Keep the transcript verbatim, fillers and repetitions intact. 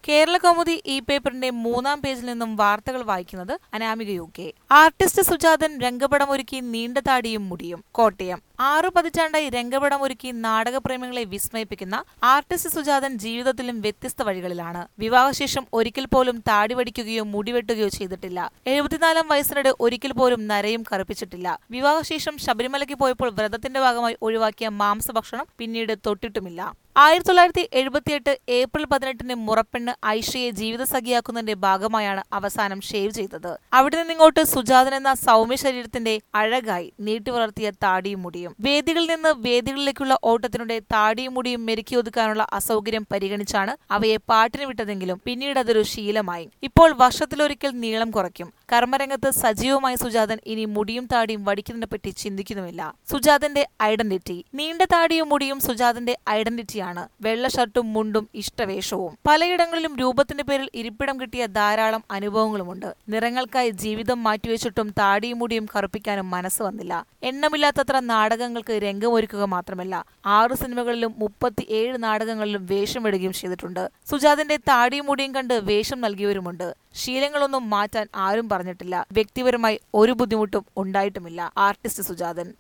കേരള കൗമുദി ഈ പേപ്പറിന്റെ മൂന്നാം പേജിൽ നിന്നും വാർത്തകൾ വായിക്കുന്നത് Anamika U K. Artist Sujathan രംഗപടമൊരുക്കി നീണ്ട താടിയും മുടിയും. കോട്ടയം. ആറു പതിറ്റാണ്ടായി രംഗപടമൊരുക്കി നാടകപ്രേമികളെ വിസ്മയിപ്പിക്കുന്ന ആർട്ടിസ്റ്റ് സുജാതൻ ജീവിതത്തിലും വ്യത്യസ്ത വഴികളിലാണ്. വിവാഹശേഷം ഒരിക്കൽ പോലും താടി വടിക്കുകയോ മുടിവെട്ടുകയോ ചെയ്തിട്ടില്ല. എഴുപത്തിനാലാം വയസ്സിനിടെ ഒരിക്കൽ പോലും നരയും കറുപ്പിച്ചിട്ടില്ല. വിവാഹശേഷം ശബരിമലയ്ക്ക് പോയപ്പോൾ വ്രതത്തിന്റെ ഭാഗമായി ഒഴിവാക്കിയ മാംസഭക്ഷണം പിന്നീട് തൊട്ടിട്ടുമില്ല. ആയിരത്തി തൊള്ളായിരത്തി എഴുപത്തിയെട്ട് ഏപ്രിൽ പതിനെട്ടിന് മുറപ്പെണ്ണ് ഐഷയെ ജീവിതസഖിയാക്കുന്നതിന്റെ ഭാഗമായാണ് അവസാനം ഷേവ് ചെയ്തത്. അവിടെ നിന്നിങ്ങോട്ട് സുജാതൻ എന്ന സൗമ്യ ശരീരത്തിന്റെ അഴകായി നീട്ടി വളർത്തിയ താടിയും മുടിയും. വേദികളിൽ നിന്ന് വേദികളിലേക്കുള്ള ഓട്ടത്തിനിടെ താടിയും മുടിയും മെരുക്കിയൊതുക്കാനുള്ള അസൗകര്യം പരിഗണിച്ചാണ് അവയെ പാട്ടിന് വിട്ടതെങ്കിലും പിന്നീട് അതൊരു ശീലമായി. ഇപ്പോൾ വർഷത്തിലൊരിക്കൽ നീളം കുറയ്ക്കും. കർമ്മരംഗത്ത് സജീവമായ സുജാതൻ ഇനി മുടിയും താടിയും വടിക്കുന്നതിനെപ്പറ്റി ചിന്തിക്കുന്നുമില്ല. സുജാതന്റെ ഐഡന്റിറ്റി. നീണ്ട താടിയും മുടിയും സുജാതന്റെ ഐഡന്റിറ്റിയാണ്. വെള്ള ഷർട്ടും മുണ്ടും ഇഷ്ടവേഷവും. പലയിടങ്ങളിലും രൂപത്തിന്റെ പേരിൽ ഇരിപ്പിടം കിട്ടിയ ധാരാളം അനുഭവങ്ങളുമുണ്ട്. നിറങ്ങൾക്കായി ജീവിതം മാറ്റിവെച്ചിട്ടും താടിയും മുടിയും കറുപ്പിക്കാനും മനസ്സ് വന്നില്ല. എണ്ണമില്ലാത്തത്ര നാടകങ്ങൾക്ക് രംഗമൊരുക്കുക മാത്രമല്ല, ആറ് സിനിമകളിലും മുപ്പത്തിയേഴ് നാടകങ്ങളിലും വേഷമിടുകയും ചെയ്തിട്ടുണ്ട്. സുജാതന്റെ താടിയും മുടിയും കണ്ട് വേഷം നൽകിയവരുമുണ്ട്. ശീലങ്ങളൊന്നും മാറ്റാൻ ആരും പറഞ്ഞിട്ടില്ല. വ്യക്തിപരമായി ഒരു ബുദ്ധിമുട്ടും ഉണ്ടായിട്ടുമില്ല ആർട്ടിസ്റ്റ് സുജാതൻ.